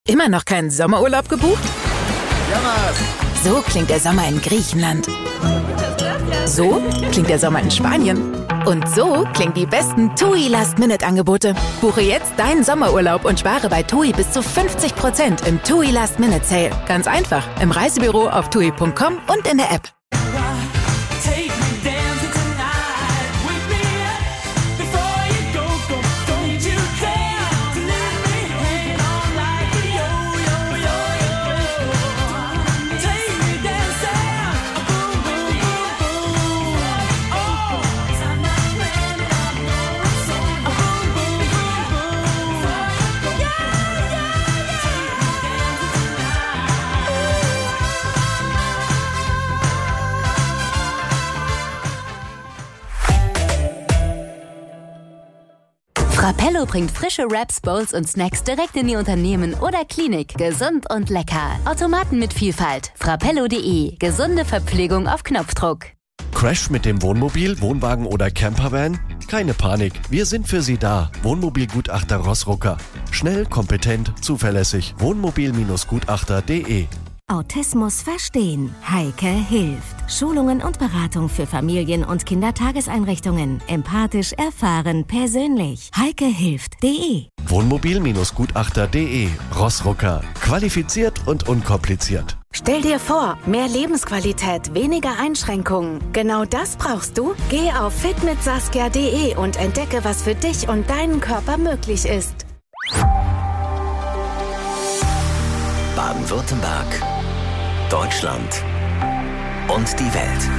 Immer noch keinen Sommerurlaub gebucht? Jamas! So klingt der Sommer in Griechenland. So klingt der Sommer in Spanien. Und so klingen die besten TUI Last-Minute-Angebote. Buche jetzt deinen Sommerurlaub und spare bei TUI bis zu 50% im TUI Last-Minute-Sale. Ganz einfach, im Reisebüro auf TUI.com und in der App. Frappello bringt frische Wraps, Bowls und Snacks direkt in die Unternehmen oder Klinik. Gesund und lecker. Automaten mit Vielfalt. Frappello.de. Gesunde Verpflegung auf Knopfdruck. Crash mit dem Wohnmobil, Wohnwagen oder Campervan? Keine Panik, wir sind für Sie da. Wohnmobilgutachter Rossrucker. Schnell, kompetent, zuverlässig. Wohnmobil-gutachter.de. Autismus verstehen. Heike hilft. Schulungen und Beratung für Familien- und Kindertageseinrichtungen. Empathisch erfahren, persönlich. heikehilft.de. Wohnmobil-gutachter.de. Rossrucker. Qualifiziert und unkompliziert. Stell dir vor, mehr Lebensqualität, weniger Einschränkungen. Genau das brauchst du? Geh auf fitmitsaskia.de und entdecke, was für dich und deinen Körper möglich ist. Baden-Württemberg, Deutschland und die Welt.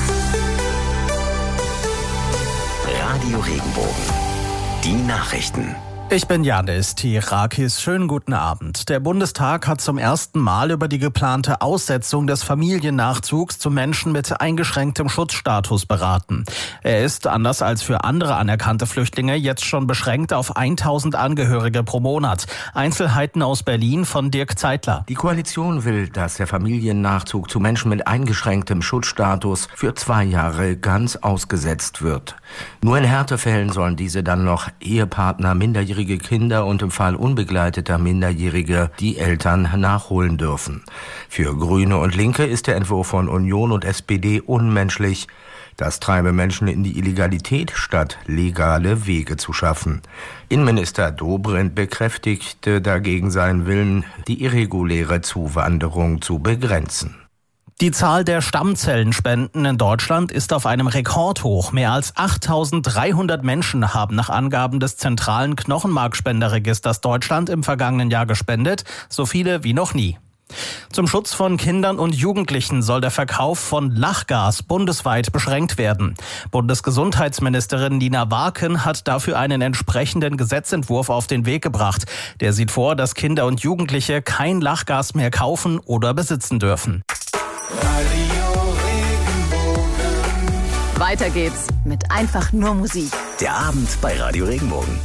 Radio Regenbogen. Die Nachrichten. Ich bin Janis Tirakis. Schönen guten Abend. Der Bundestag hat zum ersten Mal über die geplante Aussetzung des Familiennachzugs zu Menschen mit eingeschränktem Schutzstatus beraten. Er ist, anders als für andere anerkannte Flüchtlinge, jetzt schon beschränkt auf 1000 Angehörige pro Monat. Einzelheiten aus Berlin von Dirk Zeitler. Die Koalition will, dass der Familiennachzug zu Menschen mit eingeschränktem Schutzstatus für 2 Jahre ganz ausgesetzt wird. Nur in Härtefällen sollen diese dann noch Ehepartner, minderjährige Kinder und im Fall unbegleiteter Minderjährige die Eltern nachholen dürfen. Für Grüne und Linke ist der Entwurf von Union und SPD unmenschlich. Das treibe Menschen in die Illegalität, statt legale Wege zu schaffen. Innenminister Dobrindt bekräftigte dagegen seinen Willen, die irreguläre Zuwanderung zu begrenzen. Die Zahl der Stammzellenspenden in Deutschland ist auf einem Rekordhoch. Mehr als 8.300 Menschen haben nach Angaben des zentralen Knochenmarkspenderregisters Deutschland im vergangenen Jahr gespendet, so viele wie noch nie. Zum Schutz von Kindern und Jugendlichen soll der Verkauf von Lachgas bundesweit beschränkt werden. Bundesgesundheitsministerin Nina Warken hat dafür einen entsprechenden Gesetzentwurf auf den Weg gebracht. Der sieht vor, dass Kinder und Jugendliche kein Lachgas mehr kaufen oder besitzen dürfen. Weiter geht's mit einfach nur Musik. Der Abend bei Radio Regenbogen.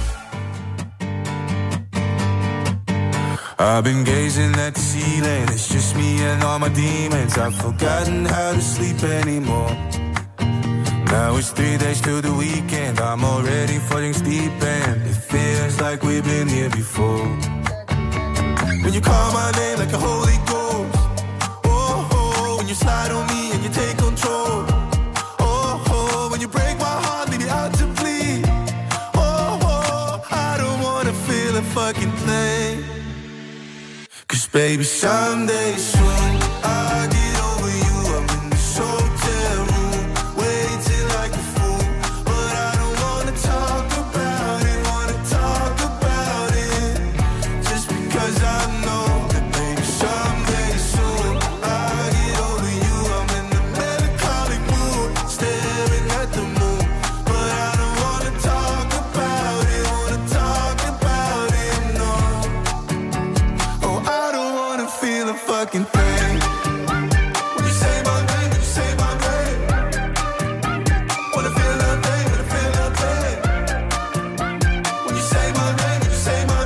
I've been gazing at the ceiling, it's just me and all my demons. I've forgotten how to sleep anymore. Now it's 3 days till the weekend, I'm already falling deep and it feels like we've been here before. When you call my name like a Holy Ghost, oh, oh, when you slide on me and you take control, oh, oh, when you break my heart, leave me out to bleed, oh, oh, I don't wanna feel a fucking thing. Cause baby, someday soon I'll get over you. I'm in this hotel room, waiting like a fool. But I don't wanna talk about it, just because I know that baby, someday soon I'll get over you. I'm in the melancholic mood, staring at the moon. But I don't wanna talk about it, no. Oh, I don't wanna feel a fucking thing. When you say my name, when you say my name, wanna feel nothing, wanna feel nothing. When you say my name, when you say my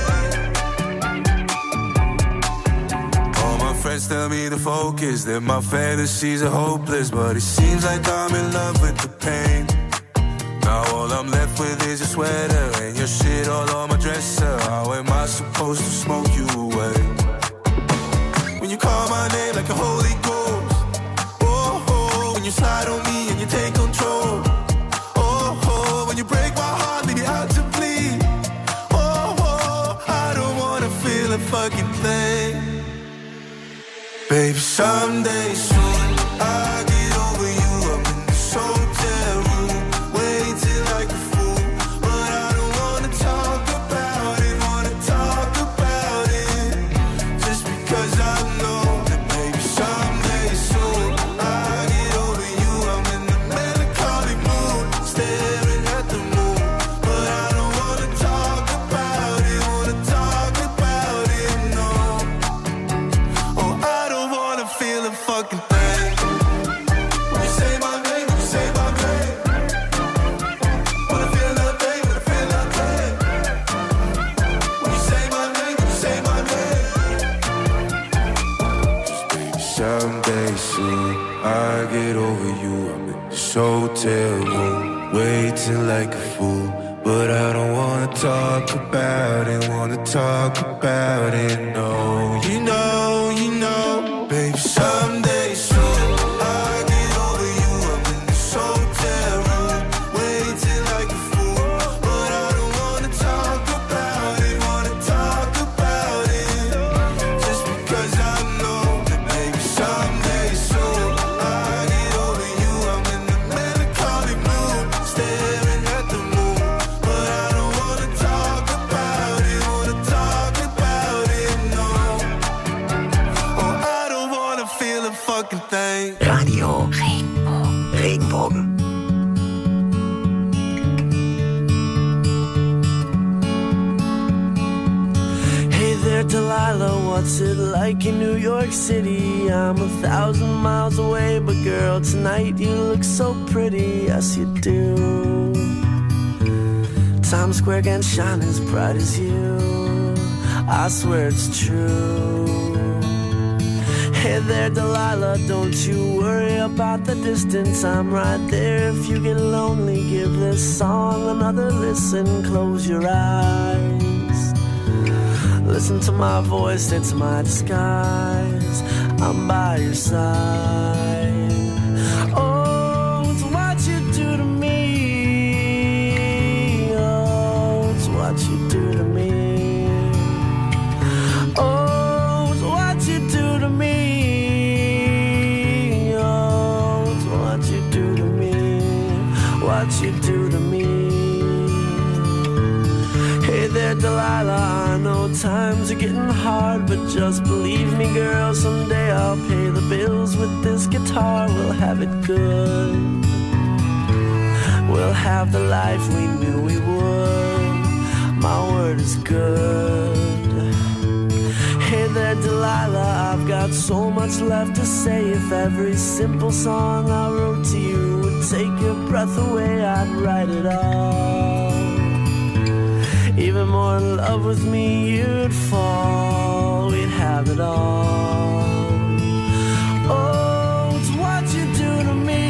name. All my friends tell me to focus, that my fantasies are hopeless, but it seems like I'm in love with the pain. Now all I'm I'm left with is a sweater and your shit all on my dresser. How am I supposed to smoke you away? When you call my name like a Holy Ghost, oh, oh, when you slide on me and you take control, oh, oh, when you break my heart, leave me out to bleed, oh, oh, I don't wanna feel a fucking thing. Baby, someday soon I'll get over you. I'm in this hotel room, waiting like a fool, but I don't wanna talk about it, just because I know that maybe someday soon I'll get over you. I'm in the melancholy mood, staring at the moon, but I don't wanna talk about it, no. Oh, I don't wanna feel a fucking thing. When you say my name, when you say my name, wanna feel nothing, wanna feel nothing. When you say my name, when you say my name. Just baby, someday soon I'll get over you. I'm in this hotel room, waiting like a fool, but I don't wanna talk about it, no. You know, baby, someday soon I'll get over you. I'm in this hotel room, waiting like a fool, but I don't wanna talk about it, just because I know that maybe someday soon I'll get over you. I'm in the melancholy mood, staring at the moon, but I don't wanna talk about it, no. Oh, I don't wanna feel a fucking thing. Radio Regenbogen. Hey there, Delilah, what's it like in New York City? I'm 1,000 miles away, but girl, tonight you look so pretty, yes you do. Times Square can't shine as bright as you, I swear it's true. Hey there, Delilah, don't you worry about the distance, I'm right there. If you get lonely, give this song another listen, close your eyes. Listen to my voice, it's my disguise, I'm by your side. Oh, it's what you do to me, oh, it's what you do to me. Oh, it's what you do to me, oh, it's what you do to me, what you do to me. Hey there, Delilah, I know times are getting hard, but just believe me, girl, someday I'll pay the bills with this guitar. We'll have it good, we'll have the life we knew we would, my word is good. Hey there, Delilah, I've got so much left to say. If every simple song I wrote to you would take your breath away, I'd write it all. Even more in love with me you'd fall, we'd have it all. Oh, it's what you do to me,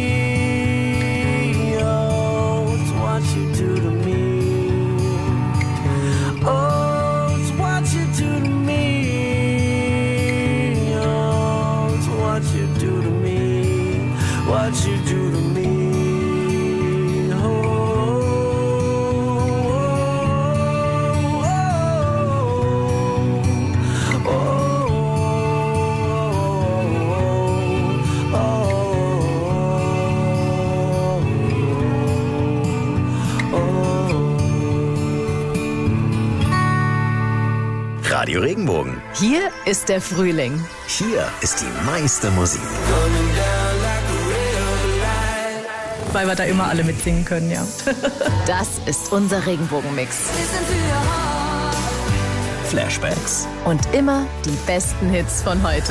oh, it's what you do to me. Oh, it's what you do to me, oh, it's what you do to me, what you do to me. Radio Regenbogen. Hier ist der Frühling. Hier ist die meiste Musik. Weil wir da immer alle mitsingen können, ja. Das ist unser Regenbogenmix. Flashbacks. Und immer die besten Hits von heute.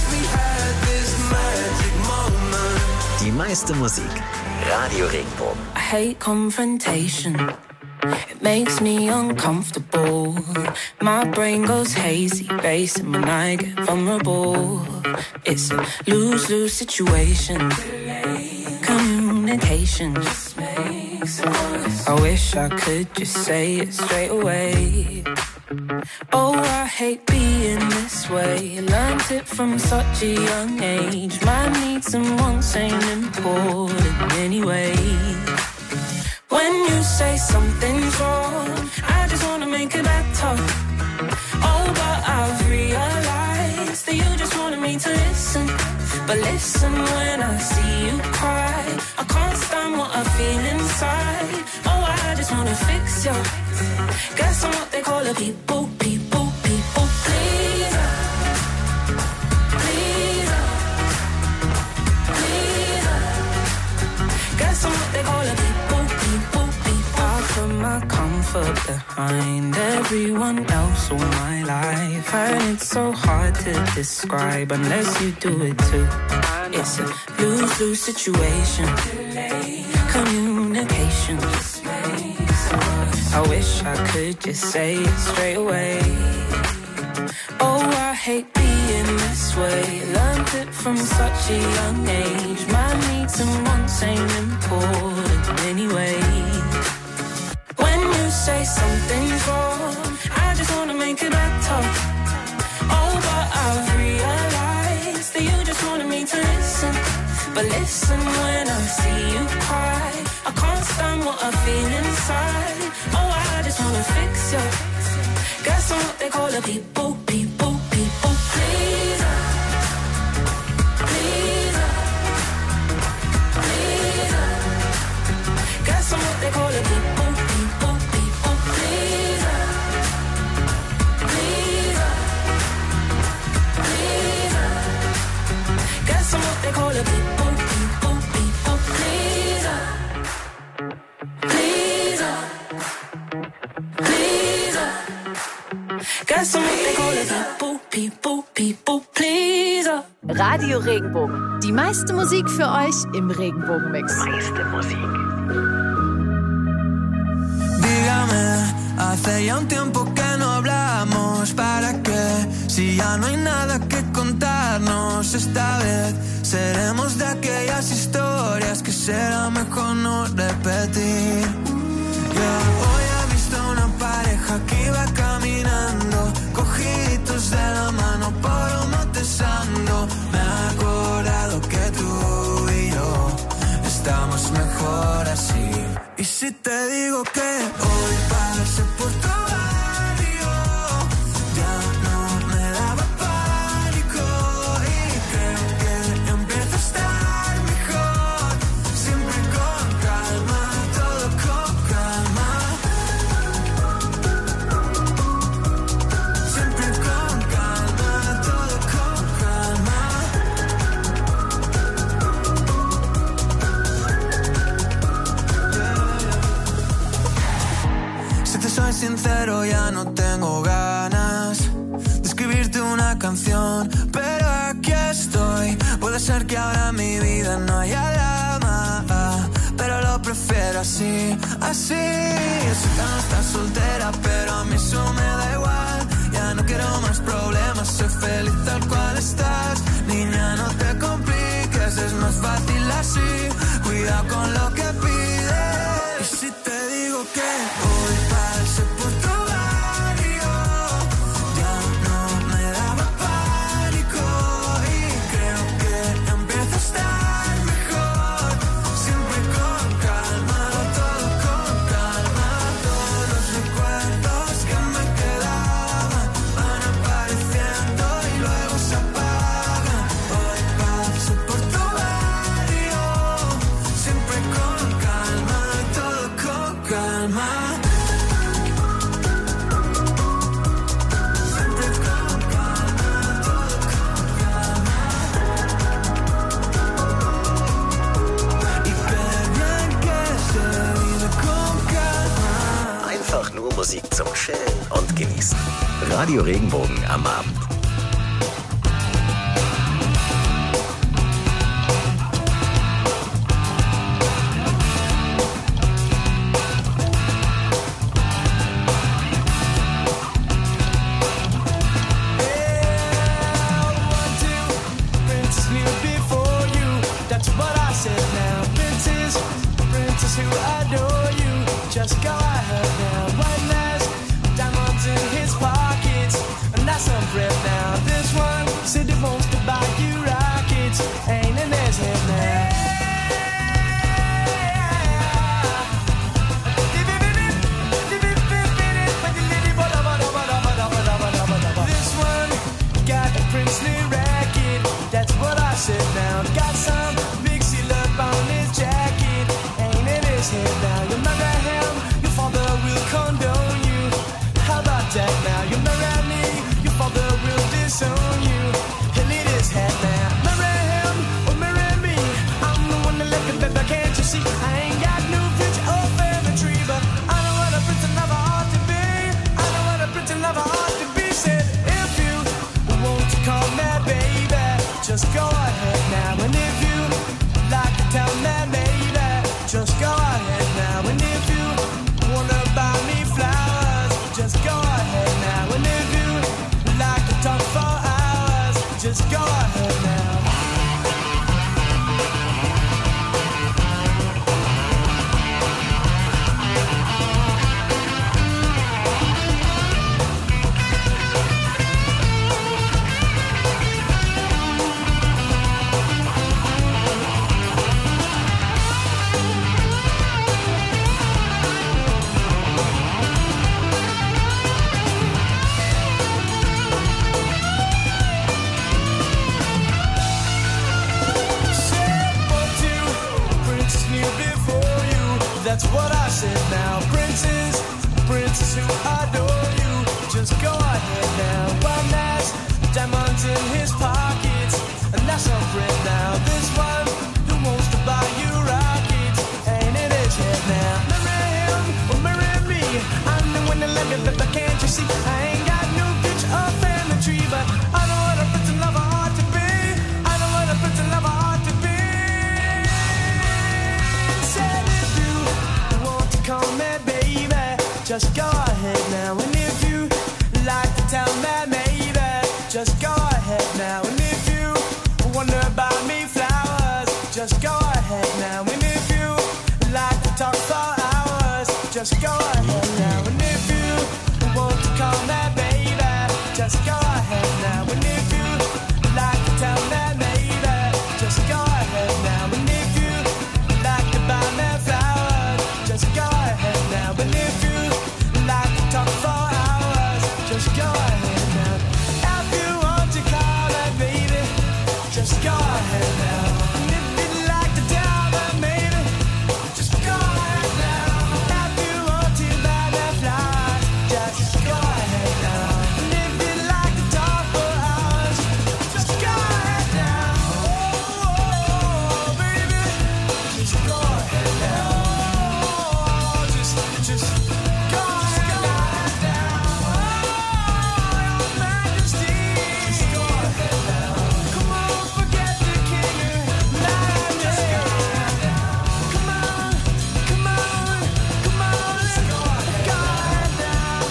Die meiste Musik. Radio Regenbogen. I hate confrontation. It makes me uncomfortable. My brain goes hazy, racing when I get vulnerable. It's a lose-lose situation. Communication. makes us. I wish I could just say it straight away. Oh, I hate being this way. Learned it from such a young age. My needs and wants ain't important anyway. When you say something's wrong, I just wanna make it better. Oh, but I've realized that you just wanted me to listen. But listen when I see you cry. I can't stand what I feel inside. Oh, I just wanna fix you. Guess I'm what they call a people pleaser. Pleaser. Pleaser. Guess I'm what they call a people. I put my comfort behind everyone else all my life, and it's so hard to describe unless you do it too. It's a lose-lose situation. Communication. I wish I could just say it straight away. Oh, I hate being this way. Learned it from such a young age. My needs and wants ain't important anyway. When you say something's wrong, I just wanna make it better. Oh, but I've realized that you just wanted me to listen. But listen when I see you cry. I can't stand what I feel inside. Oh, I just wanna fix you. Guess I'm what they call a people pleaser. Pleaser. Pleaser. Guess I'm what they call a people pleaser. Pleaser. Pleaser. Guess I'm what they call a people pleaser. Pleaser. Pleaser. Guess I'm what they call a people pleaser. Radio Regenbogen. Die meiste Musik für euch im Regenbogenmix. Meiste Musik. Dígame, hace ya un tiempo que no hablamos. ¿Para qué? Si ya no hay nada que contarnos. Esta vez seremos de aquellas historias que será mejor no repetir. Hoy he visto una pareja que iba caminando, cogiditos de la mano por un Montesando. Me he acordado que tú y yo estamos mejor así. Y si te digo que hoy pasé por tu barrio, ya no me daba pánico. Y creo que empieza a estar mejor. Siempre con calma, todo con calma. Siempre con calma, todo con calma. Si te soy sincero, ya no tengo ganas de escribirte una canción, pero aquí estoy. Puede ser que ahora en mi vida no haya drama, pero lo prefiero así, así. Yo sé que no estás soltera, pero a mí eso me da igual. Ya no quiero más problemas, soy feliz tal cual estás. Niña, no te compliques, es más fácil así. Cuidado con lo que pides. Y si te digo que hoy pasé por tu barrio, ya no me daba pánico. Y creo que empieza a estar mejor. Siempre con calma, todo con calma. Todos los recuerdos que me quedaban van apareciendo y luego se apagan. Hoy paso por tu barrio, siempre con calma, todo con calma. Siempre con calma, todo con calma. Y qué bien que se vive con calma. Einfach nur Musik zum Chillen und Genießen. Radio Regenbogen am Abend. Princess knew before you. That's what I said now. Princess who I adore. just go ahead now. And if you like to tell me, maybe, just go ahead now. And if you wanna buy me flowers, just go ahead now. And if you like to talk for hours, just go ahead now. That's what I said now. Princes who adore you, just go ahead now. One has diamonds in his pockets, and that's a friend now. This one who wants to buy you rockets, ain't in his head now. Marry him or marry me, I'm the one that let me, but can't you see? I ain't got no picture or family tree, but I know what a prince and lover ought to be. I know what a prince and lover ought to be. Said if you want to call me baby, just go ahead now. And if you like to tell me maybe, just go ahead now. And if you wonder about me flowers, just go ahead now. And if you like to talk for hours, just go ahead now. And if you want to call me baby, just go ahead now. And if you like to tell me maybe, just go ahead now. And if you like to buy me flowers, just go ahead now. And if you like to talk for hours, just go ahead now. If you want to call me baby, just go ahead now. And if you like to tell me maybe, just go ahead now. If you want to buy me flowers, just go ahead now. And if you like to talk for hours, just go ahead now. Oh, baby, just go ahead now. Just go ahead now. Oh, your majesty, just go ahead now. Come on, forget the king and majesty. Come on, come on, come on, just go ahead now.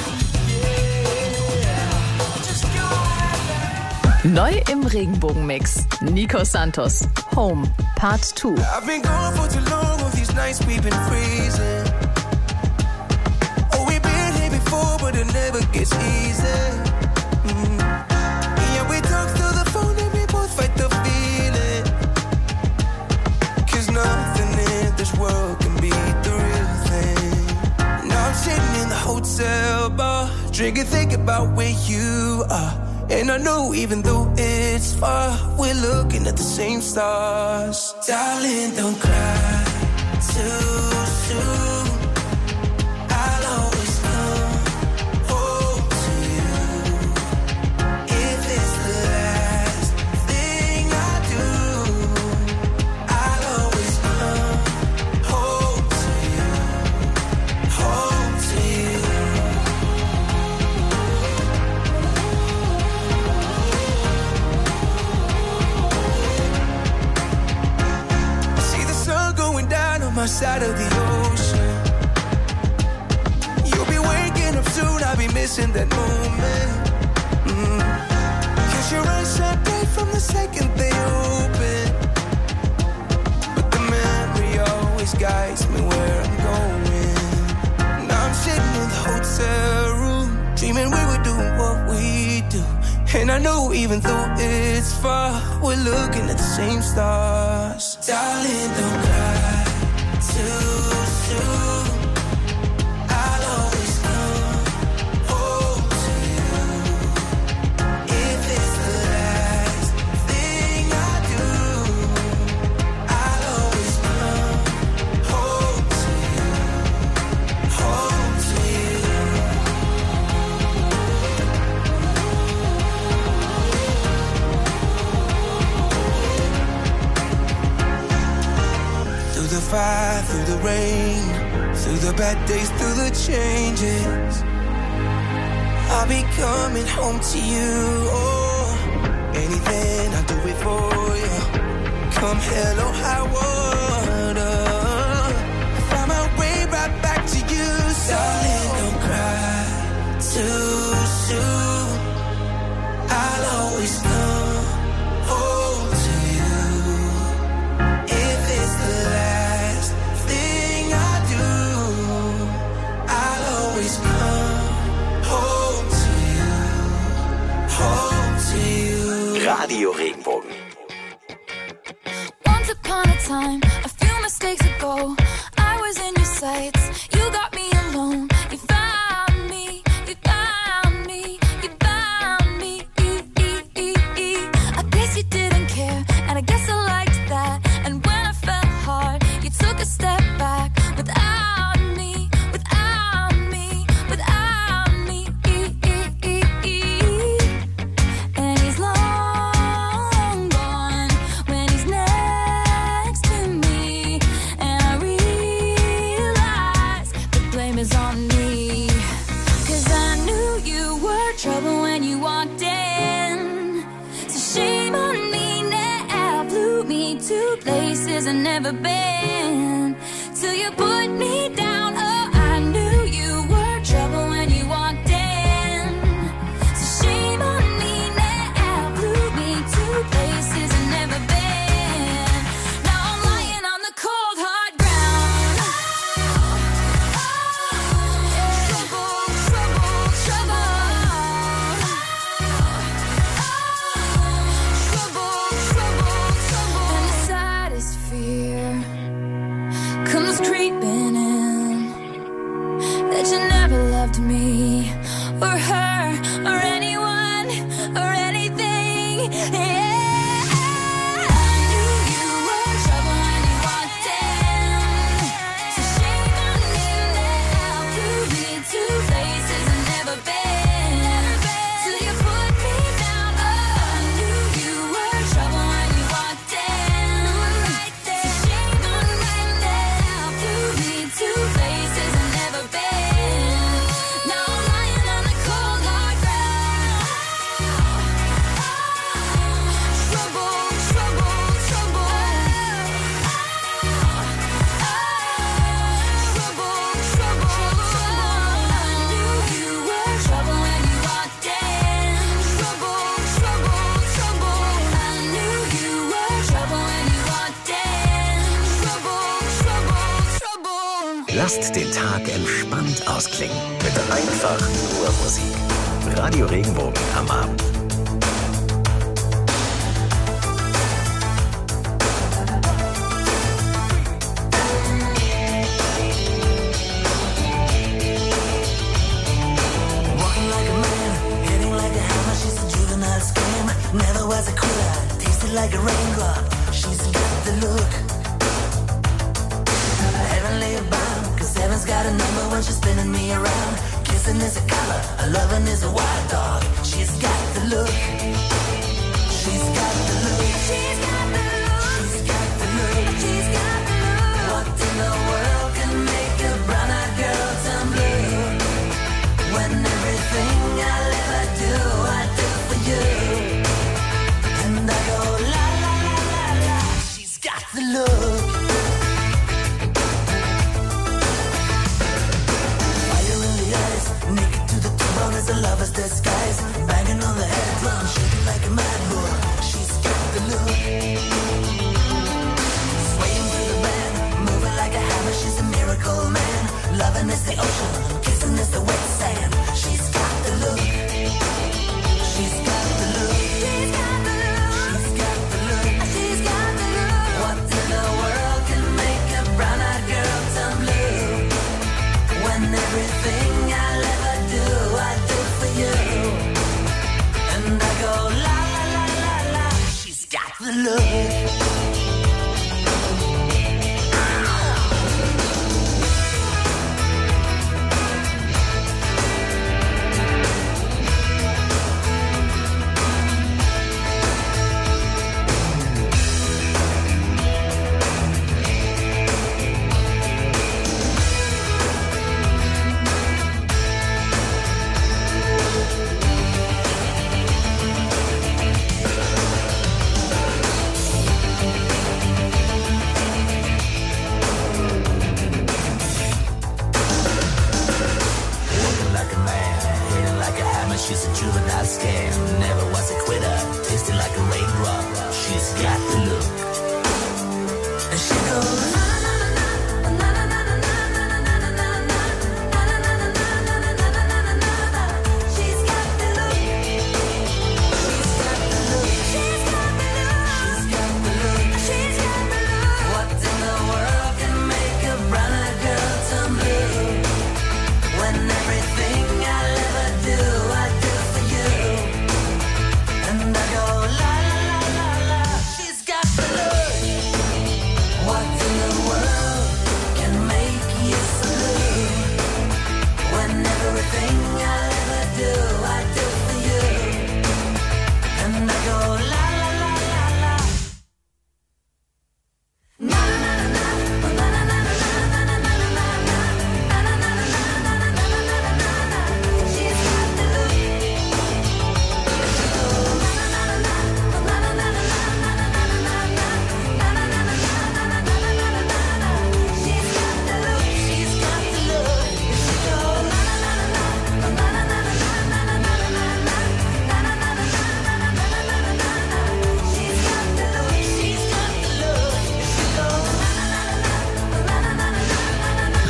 Yeah, just go ahead now. Neu im Regenbogenmix. Nico Santos. Home, Part 2. I've been gone for too long, all these nights we've been freezing. Oh, we've been here before, but it never gets easy. Yeah, we talk through the phone and we both fight the feeling. 'Cause nothing in this world can beat the real thing. Now I'm sitting in the hotel bar, drinking, thinking about where you are. And I know even though it's far, we're looking at the same stars. Darling, don't cry too soon. I'll always come home to you. If it's the last thing I do, I'll always come home to you. Home to you. See the sun going down on my side of the ocean. You'll be waking up soon, I'll be missing that moment. 'Cause your eyes shine bright from the second they open. But the memory always guides me where I'm going. Now I'm sitting in the hotel room, dreaming we were doing what we do. And I know even though it's far, we're looking at the same stars. Darling, don't cry too soon. I'll always come home to you. If it's the last thing I do, I'll always come home to you. Home to you. Through the fire, through the rain, through the bad days, through the changes, I'll be coming home to you. Oh, anything, I'll do it for come hell or high water, I find my way right back to you. So darling, don't cry too soon. I'll always come home to you. If it's the last thing I do, I'll always come home to you. Home to you. Radio Regenbogen. Once upon a time, a few mistakes ago, I was in your sights. You got me alone. You found me. You found me. You found me. I guess you didn't care, and I guess I liked that. And when I felt hard, you took a step back without me. Without me. Without me. And he's long gone when he's next to me. And I realize the blame is on me. 'Cause I knew you were trouble when you walked in. So shame on me now, blew me to places I've never been. Till you put me down, oh, I knew you were trouble when you walked in. So shame on me now, blew me to places I've never been. Now I'm lying on the cold hard ground. Trouble, trouble, trouble. Trouble, trouble, trouble. And the saddest fear comes creeping in, that you never loved me or her or anyone or anything. Yeah. I knew you were trouble when you walked in. So shame on me now, blew me to places I've never been. Till you put me down, oh, I knew you were trouble when you walked in. So shame on me now, blew me to places I've never been. Now I'm lying on the cold hard ground. Trouble, trouble, trouble. Trouble, trouble, trouble. I knew you were trouble when you walked in. Trouble, trouble, trouble. I knew you were trouble when you walked in. Trouble, trouble, trouble. Lasst den Tag entspannt ausklingen mit einfach nur Musik. Radio Regenbogen am Abend. Walking like a man, hitting like a hammer. She's a juvenile scam. Never was a quitter, tasted like a raindrop. She's got the look. Heavenly bound, 'cause heaven's got a number when she's spinning me around. Kissing is a color, a loving is a wild dog. She's got the look. She's got the look. She's got the look. She's got the look. She's got the look. What in the world can make a brown-eyed girl turn blue? When everything I'll ever do, I do for you. And I go la la la la la. She's got the look. Fire in the eyes, naked to the bone as a lover's disguise. Banging on the head drum, shaking like a mad bull. She's got the look. Swaying through the band, moving like a hammer. She's a miracle man. Loving is the ocean, kissing is the wet sand. She's got the look. She's got the look. She's got the look. She's got the look. She's got the look. What in the world can make a brown-eyed girl turn blue? When everything I'll ever do, I do for you. And I go la la la la la. She's got the look.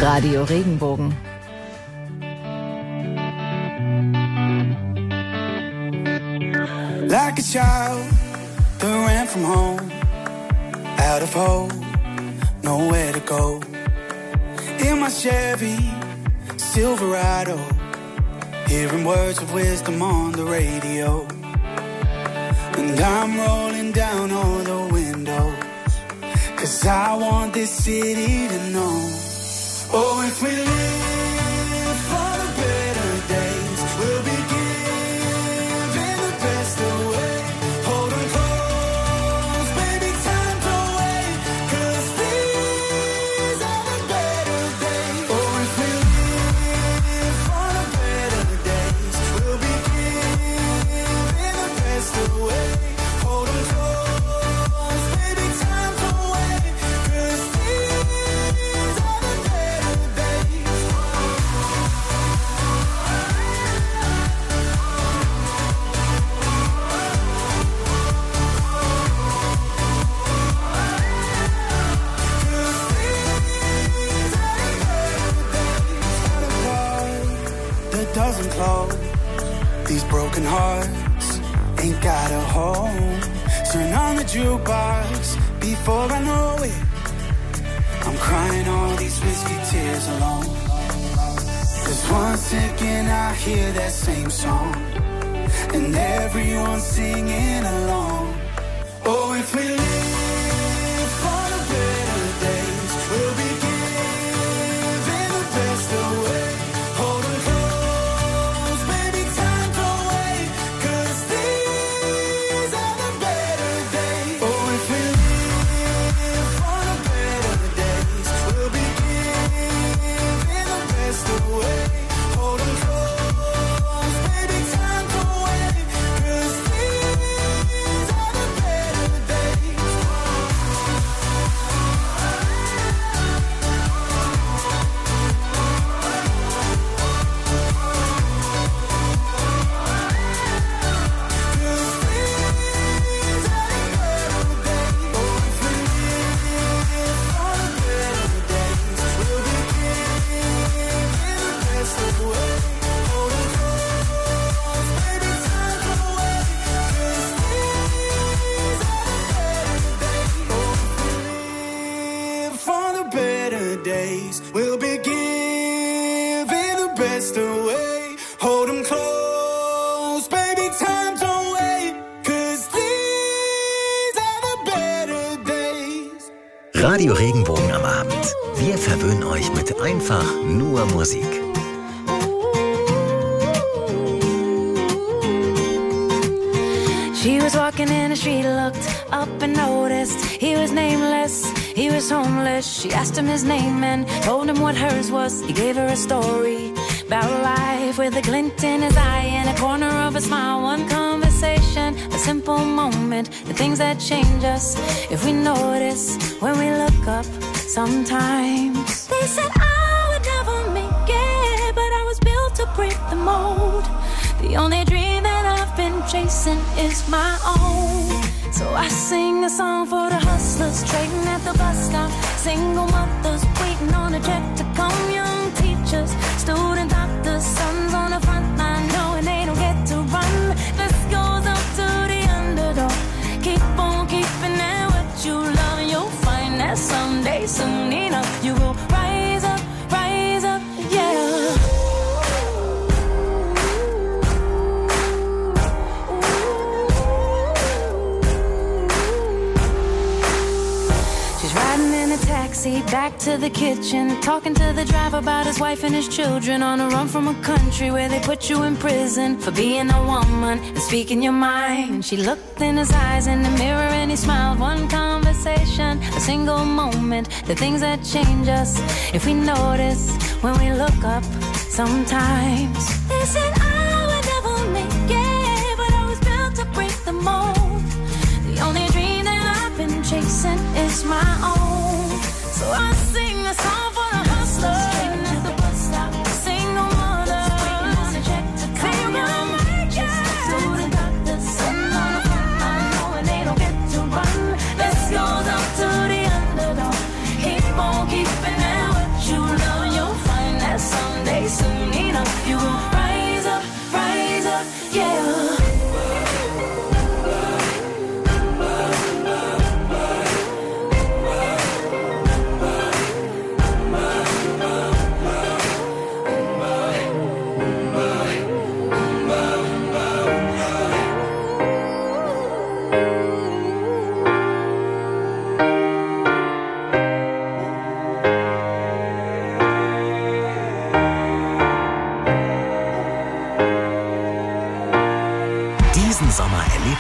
Radio Regenbogen. Like a child that ran from home, out of hope, nowhere to go. In my Chevy Silverado, hearing words of wisdom on the radio. And I'm rolling down all the windows, 'cause I want this city to know. Oh, if we live for the better days, we'll be giving the best away. Hold 'em close, baby, time to wait, 'cause these are the better days. Oh, if we live for the better days, we'll be giving the best away. Hold 'em close, baby, time to wait, 'cause these are the better days. That doesn't close. These broken hearts ain't got a home. Turn on the jukebox before I know it. I'm crying all these whiskey tears alone. 'Cause once again I hear that same song, and everyone's singing along. Oh, if we live for the better days, we'll be giving the best away. Hold 'em close, baby, time to wait, 'cause these are the better days. Oh, if we live for the better days, we'll be giving the best away. Hold 'em close, baby, time to wait, 'cause these are the better days. For the better days, we'll be giving the best away. Hold 'em close, baby, time to wait, 'cause these are the better days. Radio Regenbogen am Abend. Wir verwöhnen euch mit einfach nur Musik. She was walking in the street, looked up and noticed he was nameless, he was homeless. She asked him his name and told him what hers was. He gave her a story about life with a glint in his eye and a corner of a smile. One conversation, a simple moment, the things that change us if we notice when we look up sometimes. They said I would never make it, but I was built to break the mold. The only dream that I've been chasing is my own. So I sing a song for the hustlers trading at the bus stop, single mothers waiting on a check to come, young teachers, student doctors, sons on the front line knowing they don't get to run. This goes up to the underdog. Keep on keeping at what you love, and you'll find that someday, soon enough, you will rise up, yeah. Taxi back to the kitchen, talking to the driver about his wife and his children, on a run from a country where they put you in prison for being a woman and speaking your mind. She looked in his eyes in the mirror and he smiled. One conversation, a single moment, the things that change us if we notice when we look up sometimes. They said I would never make it, but I was built to break the mold. The only dream that I've been chasing is my own. So I sing a song for the hustlers, trading at the bus stop, single mothers waiting on a check to come, young teachers, student doctors, sitting on the front line knowing they don't get to run. This goes up to the underdog. Keep on keeping at what you love, and you'll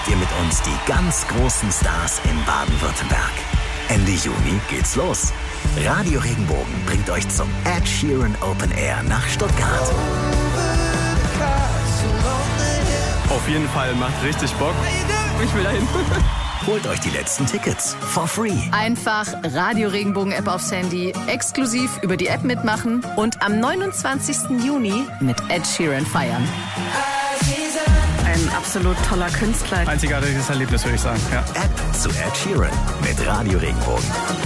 ihr mit uns die ganz großen Stars in Baden-Württemberg. Ende Juni geht's los. Radio Regenbogen bringt euch zum Ed Sheeran Open Air nach Stuttgart. Auf jeden Fall, macht richtig Bock. Ich will dahin. Holt euch die letzten Tickets for free. Einfach Radio Regenbogen App aufs Handy, exklusiv über die App mitmachen und am 29. Juni mit Ed Sheeran feiern. Ein absolut toller Künstler. Einzigartiges Erlebnis, würde ich sagen. Ja. App zu Ed Sheeran mit Radio Regenbogen.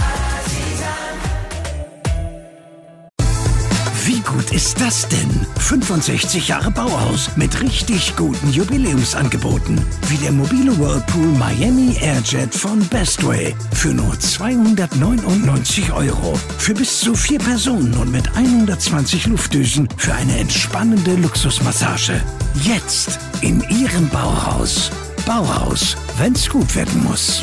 Wie gut ist das denn? 65 Jahre Bauhaus mit richtig guten Jubiläumsangeboten. Wie der mobile Whirlpool Miami Airjet von Bestway. Für nur 299 €. Für bis zu 4 Personen und mit 120 Luftdüsen für eine entspannende Luxusmassage. Jetzt in Ihrem Bauhaus. Bauhaus, wenn's gut werden muss.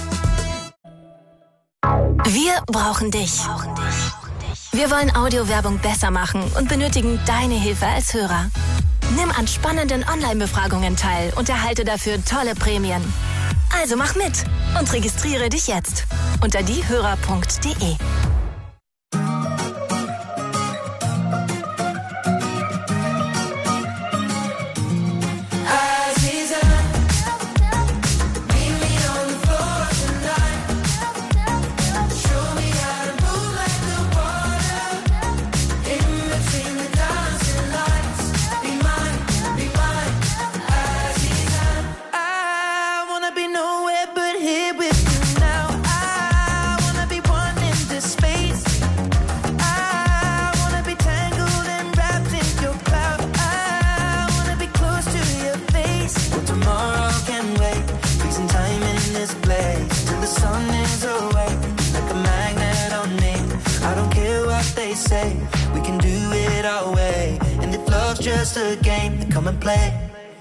Wir brauchen dich. Wir wollen Audiowerbung besser machen und benötigen deine Hilfe als Hörer. Nimm an spannenden Online-Befragungen teil und erhalte dafür tolle Prämien. Also mach mit und registriere dich jetzt unter diehörer.de. Just a game, then come and play.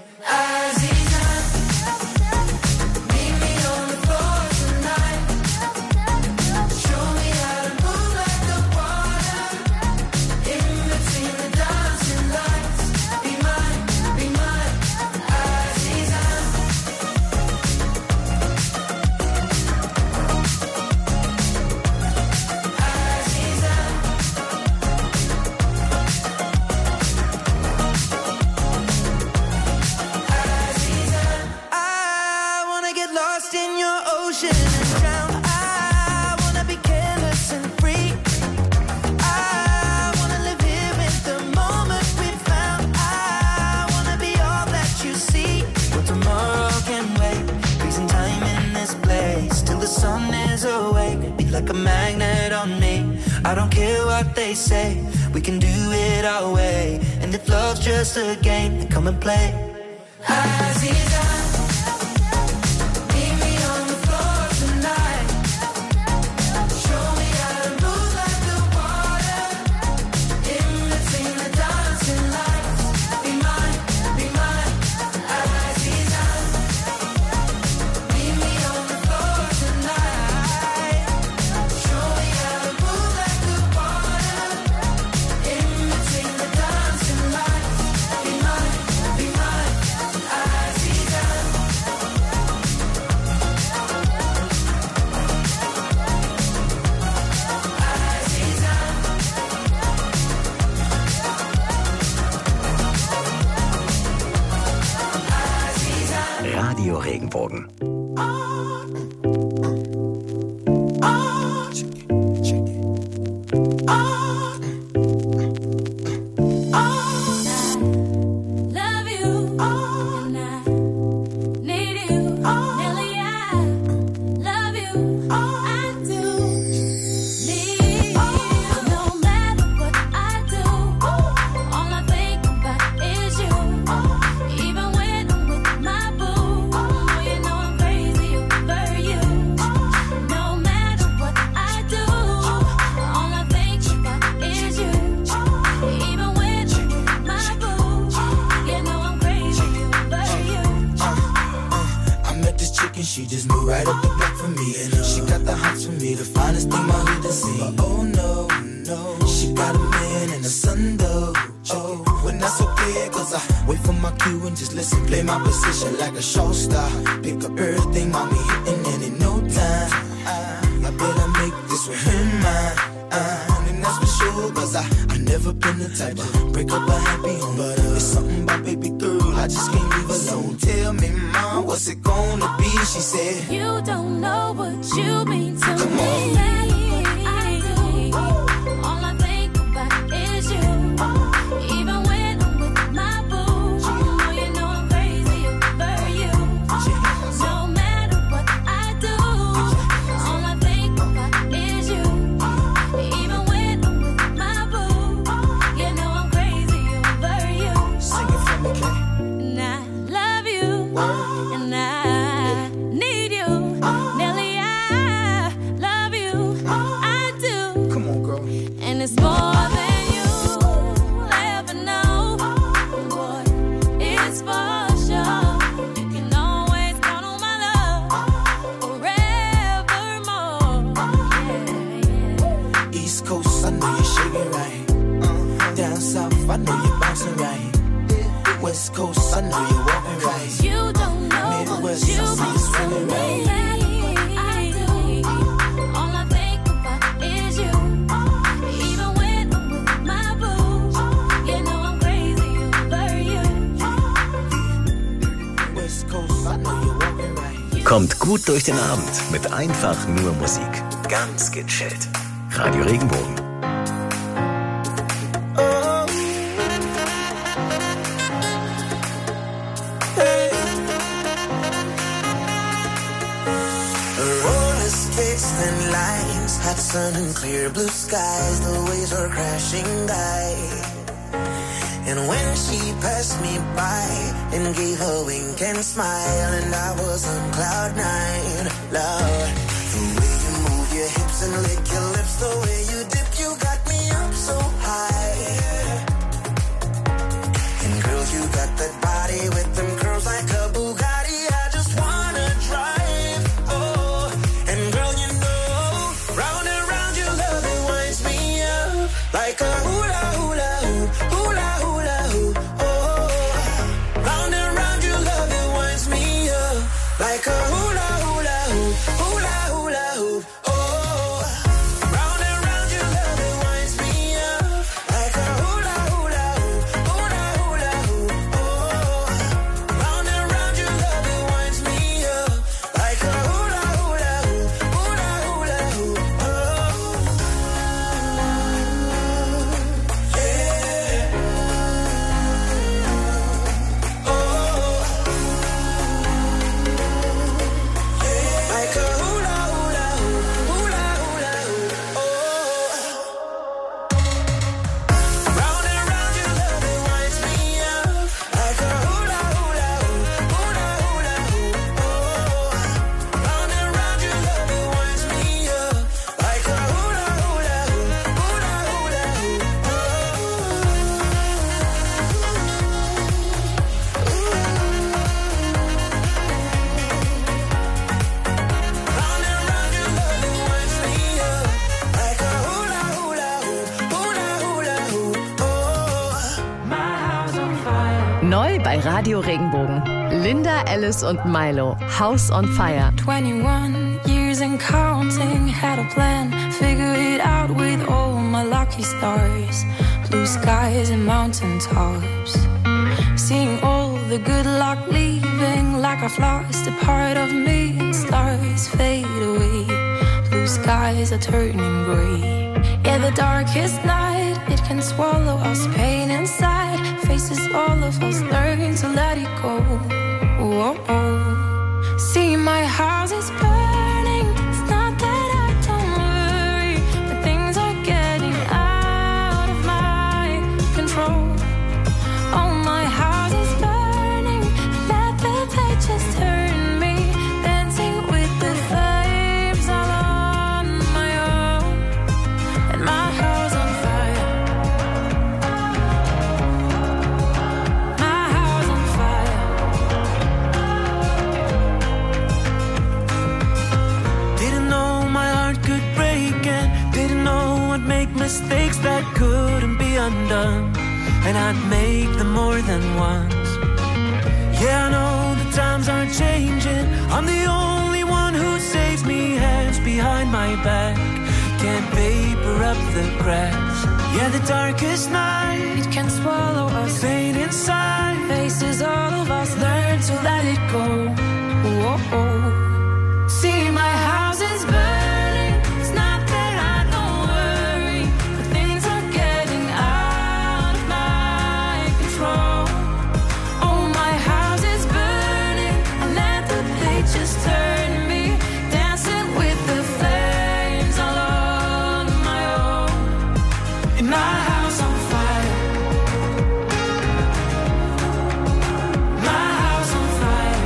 Like a magnet on me. I don't care what they say. We can do it our way. And if love's just a game, then come and play. Radio Regenbogen. She just moved right up the block for me. And she got the hots for me, the finest thing my hood has seen. Oh no, no, she got a man and a son though. Oh, when that's okay, cause I Wait for my cue and just listen. Play my position like a show star. Pick up everything, mommy hitting and in no time. I better make this with him mine. And that's for sure, cause I never been the type to break up a happy home. But it's something about baby girl, I just can't leave alone. Tell me, mom, what's it gonna be? She said, you don't know what you mean to Come me. on. All I think about is you. Even when I'm with my boo, you know I'm crazy over you. No matter what I do, all I think about is you. Even when I'm with my boo, you know I'm crazy over you. Sing it for me, Kay. And I love you, and I need you. Nelly, I love you, I do. Come on, girl. And it's more than you'll ever know. Boy, it's for sure. You can always count on my love forevermore. Yeah. East Coast, I know you're shaking right. Down south, I know you're bouncing right. West Coast, I know you're walking right. You don't know Midwest, what you I see you swinging right. I do. All I think about is you. Even when I'm with my boo, you know I'm crazy over you. West Coast, I know you're walking right. Kommt gut durch den Abend mit einfach nur Musik. Ganz gechillt. Radio Regenbogen. Roller skates and lines, hot sun and clear blue skies. The waves were crashing by. And when she passed me by and gave a wink and smile, and I was on cloud nine, Lord, the way you move your hips and lick your lips, the way you dip, you got me up so high. And girl, you got that body with them curls like a Bugatti. I just wanna drive, oh. And girl, you know, round and round your love, it winds me up like a hula hula hoop, hula hula hoop, oh. Round and round your love, it winds me up like a hula hula hoop, hula hula hoop, oh. Round and round your love, it winds me up like a hula hula hoop, hula hula hoop, oh. Round and round your love, it winds me up like a hula hula hoop, hula hula hoop, oh. Yeah. Oh. Like a hula hula hoop, hula hula hoop, oh. Round and round your love, it winds me up like a hula hula hoop, hula hula hoop, oh. Round and round your love, it winds me up like a hula hula hoop, hula hula hoop, oh. Round and round your love, it winds me up like a hula hula hoop, hula hula hoop, oh. My house on fire. Neu bei Radio Regenbogen. Linda, Alice und Milo. House on Fire. 21 years and counting, had a plan, figure it out with all my lucky stars, blue skies and mountain tops, seeing all the good luck leaving like I've lost a part of me, and stars fade away, blue skies are turning gray. Yeah, the darkest night, it can swallow us, pain inside, faces all of us, learn to let it go. Oh, oh. See, my house is burning, it's not that I don't worry, but things are getting out of my control. Oh, my house is burning, let the pages turn me, dancing with the flames all on my own, and my house on fire. My house on fire. Didn't know my heart could break and didn't know I'd make mistakes that couldn't be undone. And I'd make them more than once. Yeah, I know the times are changing. I'm the only one who saves me. Hands behind my back can't paper up the cracks. Yeah, the darkest night, it can swallow us. Pain inside faces all of us. Learn to let it go. Whoa. See, my house is burning. It's not that I don't worry, but things are getting out of my control. Oh, my house is burning. I let the pages turn me, dancing with the flames all on my own. In my house on fire. My house on fire.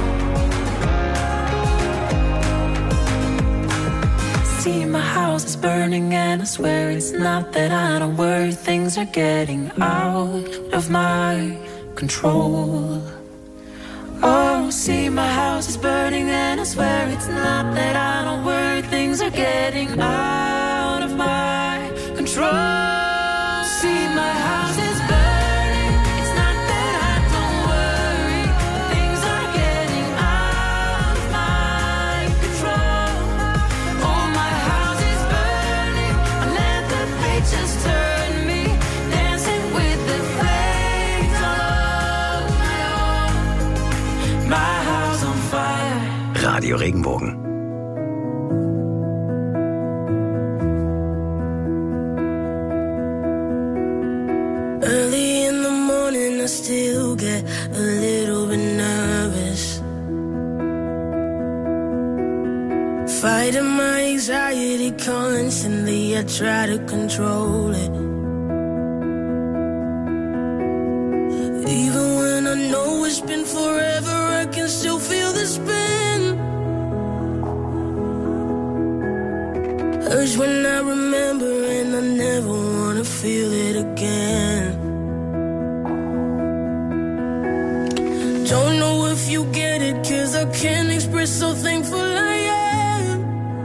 See, my house is burning and I swear it's not that I don't worry. Things are getting out of my control. Oh, see, my house is burning and I swear it's not that I don't worry. Things are getting out of my control. See, my house is burning. It's not that I don't worry. Things are getting out of my control. Oh, my house is burning. I let the pages turn me, dancing with the flames all on my own. My house on fire. Radio Regenbogen. Early in the morning, I still get a little bit nervous. Fighting my anxiety constantly, I try to control it. Even when I know it's been forever, I can still feel the spin. Urge when I remember, and I never wanna feel it again. Don't know if you get it, 'cause I can't express how thankful I am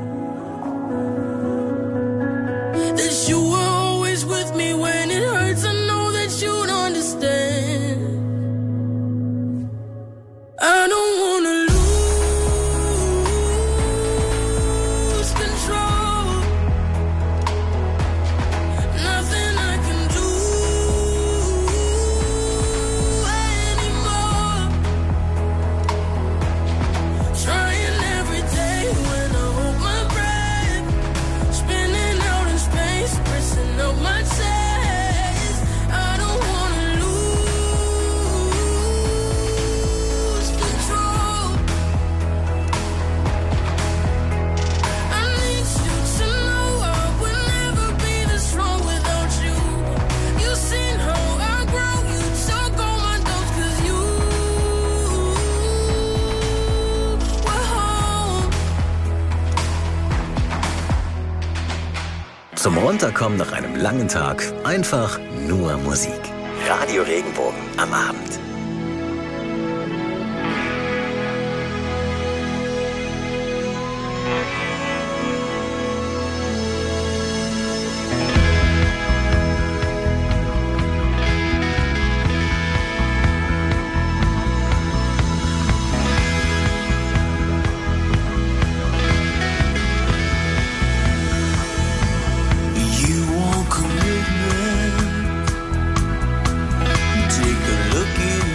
that you were always with me when it hurts. I know that you'd understand. I don't wanna lose control. Nothing I can do anymore. Trying every day when I hold my breath, spinning out in space, pressing up my chest. I don't wanna lose control. I need you to know I would never be this strong without you. You've seen how I grow, you took all my doubts 'cause you were home. Zum Runterkommen nach einem langen Tag einfach nur Musik. Radio Regenbogen am Abend. You want commitment? Take a look at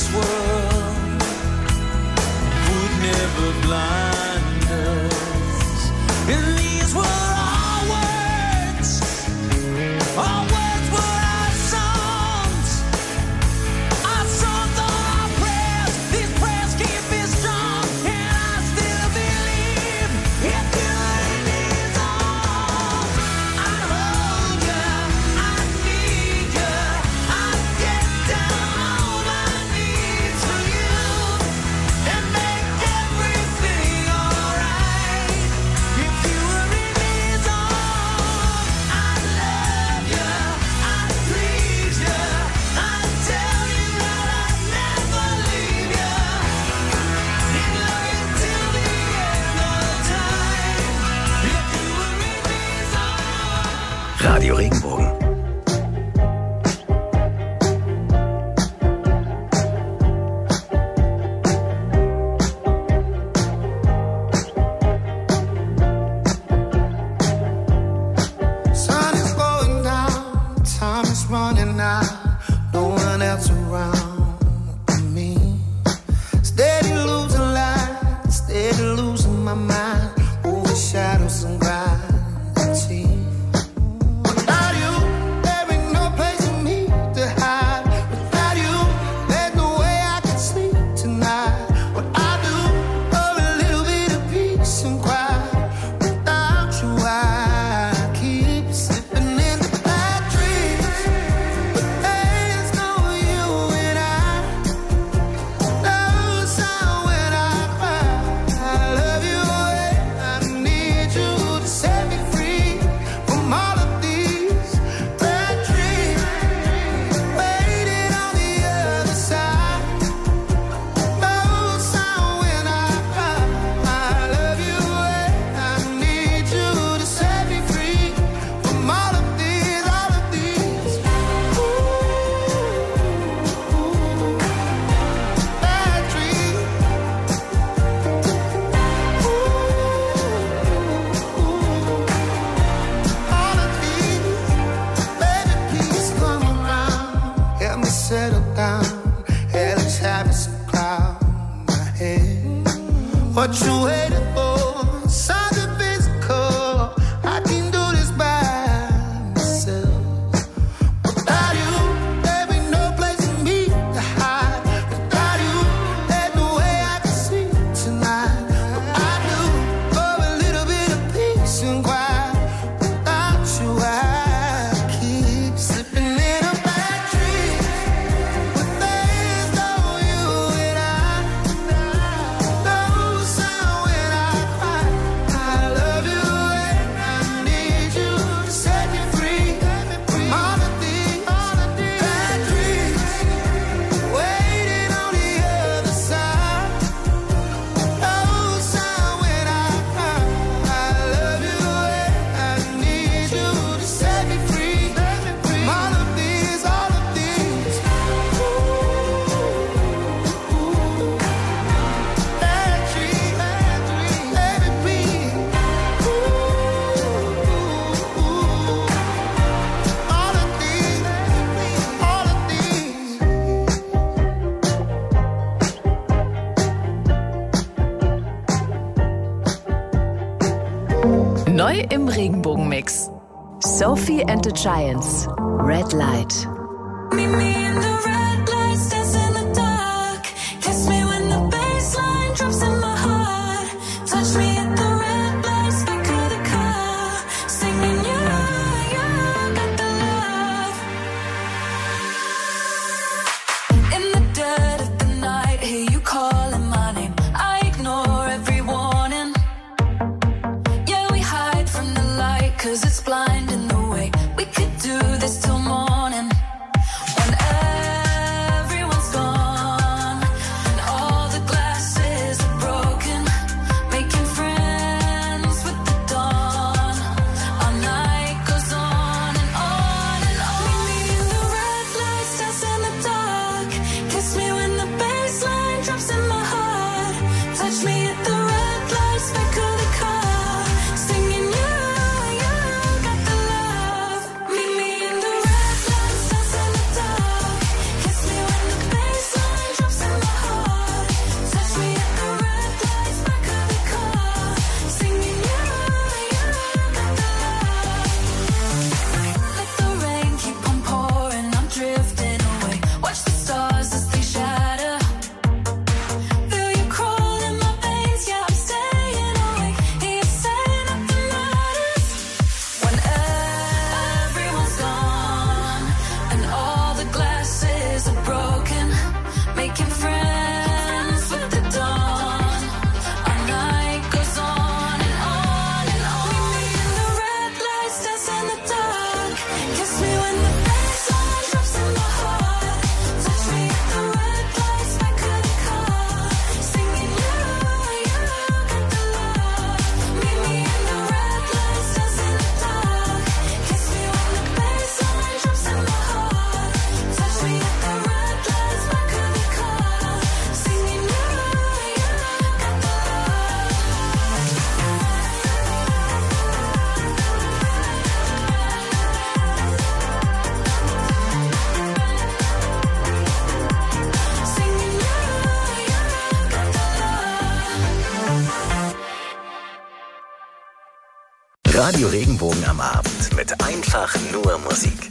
this world would never blind us. And these were our words were our songs are our prayers. These prayers keep me strong, and I still believe if you leave me on, I'd hold you, I'd need you, I'd get down on my knees for you and make everything alright. If you were in me on, I'd love you, I'd please you, I'd tell you that I'd never leave you, and love you till the end of time. If you were in me on. Radio Regenbogen. Sun is going down, time is running out, no one else around but me. Steady losing light, steady losing my mind, over shadows and gravity. Without you, there ain't no place for me to hide. Without you, there's no way I can sleep tonight. What I do for a little bit of peace and quiet. Without you, I keep slipping into bad dreams. But there's no you and I. No sound when I cry. I love you and I need you to set me free from all of these bad dreams. Waiting on the other side. No sound when I cry. I love you and I need you to set me free from all of these bad dreams. All of these, baby, please come around. Help me settle down. Hell is having some cloud in my head. What you waiting for? Something physical. I can do this by myself. Without you, there ain't no place for me to hide. Without you, there's no way I can sleep tonight. What I do for a little bit of peace and quiet. Without you, I keep slipping in a bad dream. But there's no you and I. No sound when I cry. I love you and I need you to set me free from all of these bad dreams. Waiting on the other side. No sound when I cry. I love you and I need you to set me free from all of these bad dreams. Baby, please. All of these. Neu im Regenbogenmix. Sophie and the Giants. Red Light. Meet me in the red lights, dance in the dark. Kiss me when the bassline drops in my heart. Touch me at the red lights, back of the car. Singing, yeah, got the love. In the dead of the night, hear you calling my name. I ignore every warning. Yeah, we hide from the light, 'cause it's blinding the way. We could do this till morning. When Radio Regenbogen am Abend mit einfach nur Musik.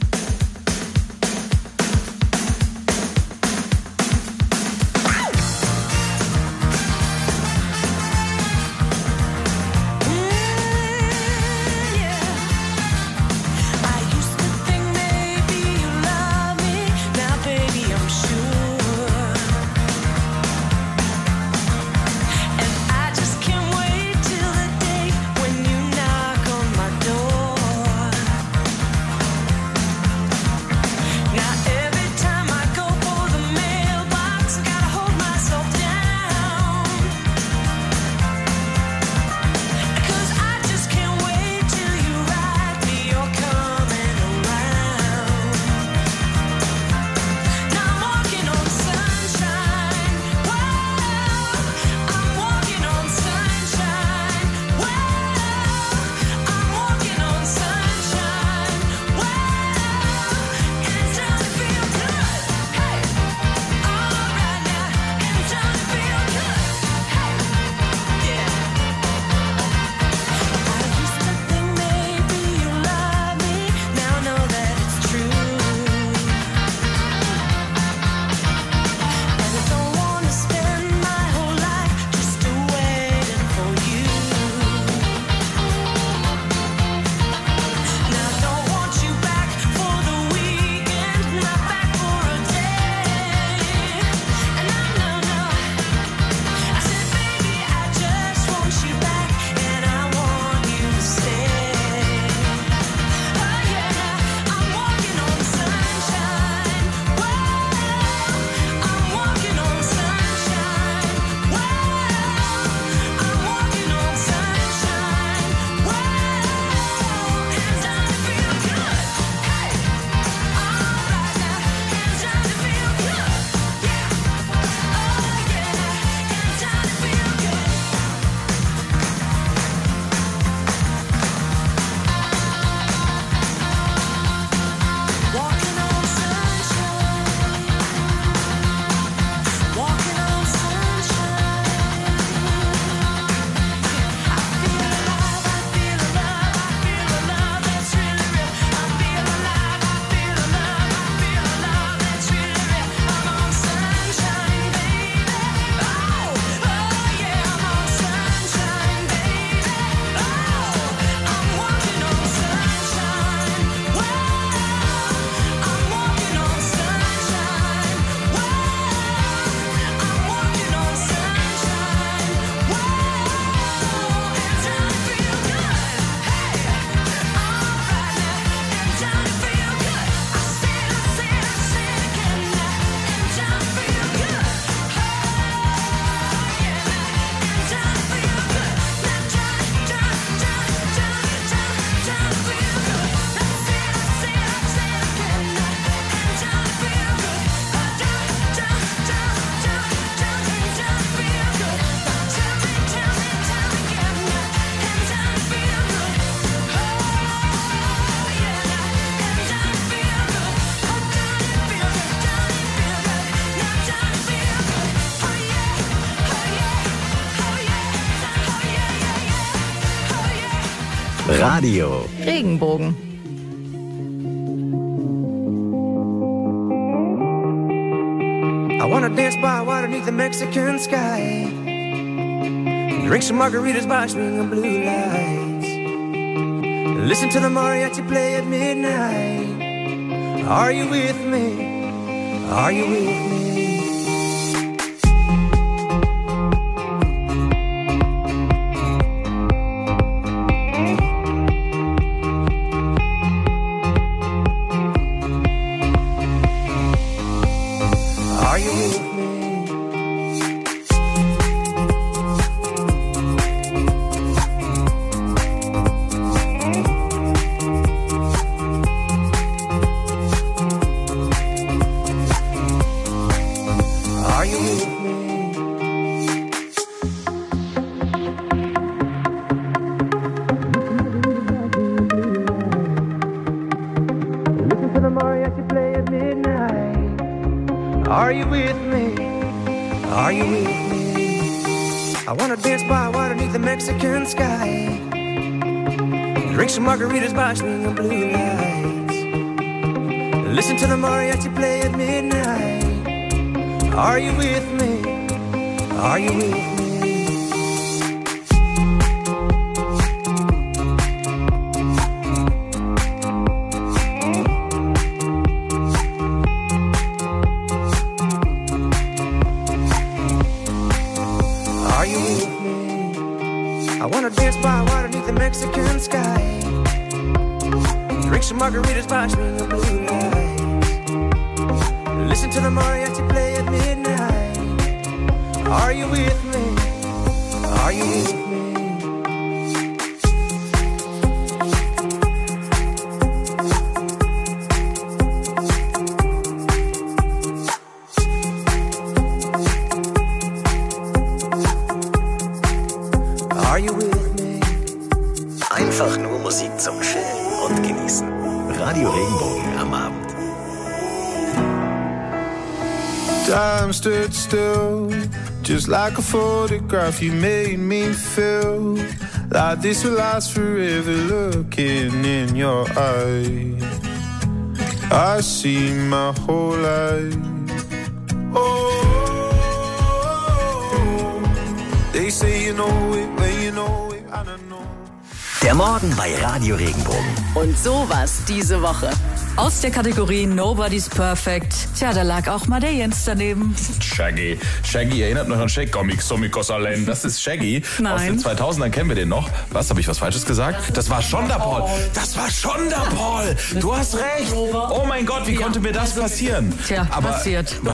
Radio Regenbogen. I wanna dance by water beneath the Mexican sky, drink some margaritas by swinging blue lights, listen to the mariachi play at midnight. Are you with me? Are you with me? Are you with me? Are you with me? I wanna dance by water beneath the Mexican sky, Drink some margaritas by swinging blue lights. Listen to the mariachi play at midnight. Are you with me? Are you with me? Are you with me? I wanna dance by water beneath the Mexican sky. Drink some margaritas by swinging blue lights. Listen to the mariachi play at midnight. Are you with me? Are you with me? Are you with me? Einfach nur Musik zum Chillen und Genießen. Radio Regenbogen am Abend. Time stood still, just like a photograph. You made me feel like this will last forever. Looking in your eyes, I see my whole life. Oh, they say you know it when you know it. I don't know. Der Morgen bei Radio Regenbogen. Und sowas diese Woche. Aus der Kategorie Nobody's Perfect. Tja, da lag auch mal der Jens daneben. Shaggy. Shaggy erinnert mich an Shaggy Comics, Alain. Das ist Shaggy. Nein. Aus den 2000ern kennen wir den noch. Was, habe ich was Falsches gesagt? Das war Shonda Paul. Das war Shonda Paul. Du hast recht. Oh mein Gott, wie konnte mir das passieren? Tja, passiert.